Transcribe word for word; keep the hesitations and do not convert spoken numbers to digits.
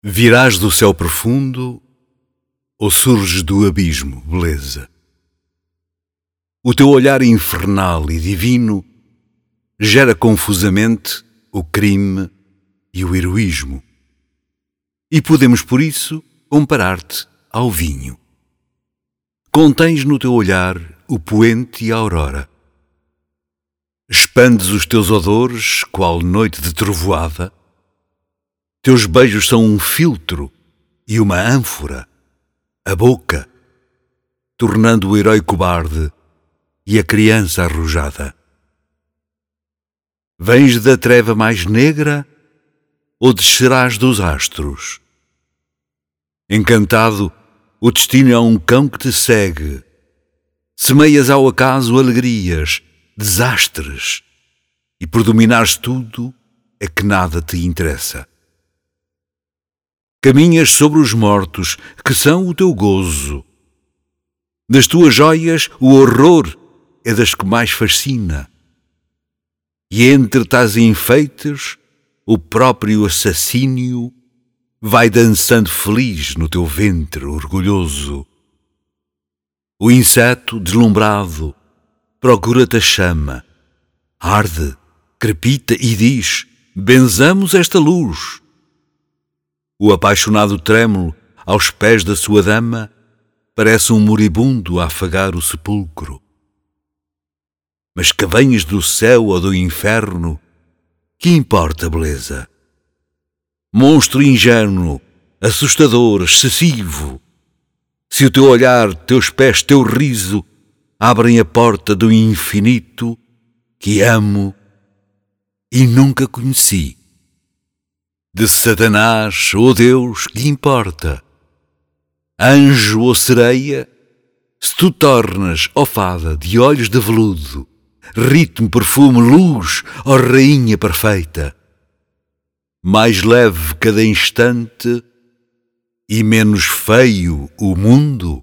Virás do céu profundo ou surges do abismo, beleza? O teu olhar infernal e divino gera confusamente o crime e o heroísmo. E podemos, por isso, comparar-te ao vinho. Contens no teu olhar o poente e a aurora. Expandes os teus odores, qual noite de trovoada. Teus beijos são um filtro e uma ânfora, a boca, tornando o herói cobarde e a criança arrojada. Vens da treva mais negra ou descerás dos astros? Encantado, o destino é um cão que te segue. Semeias ao acaso alegrias, desastres, e por dominares tudo é que nada te interessa. Caminhas sobre os mortos, que são o teu gozo. Das tuas joias, o horror é das que mais fascina. E entre tais enfeites, o próprio assassínio vai dançando feliz no teu ventre orgulhoso. O inseto, deslumbrado, procura-te a chama, arde, crepita e diz: benzamos esta luz. O apaixonado trêmulo, aos pés da sua dama, parece um moribundo a afagar o sepulcro. Mas que venhas do céu ou do inferno, que importa, beleza? Monstro ingênuo, assustador, excessivo, se o teu olhar, teus pés, teu riso abrem a porta do infinito que amo e nunca conheci. De Satanás ou Deus, que importa? Anjo ou sereia, se tu tornas, ó fada, de olhos de veludo, ritmo, perfume, luz, ó rainha perfeita, mais leve cada instante e menos feio o mundo,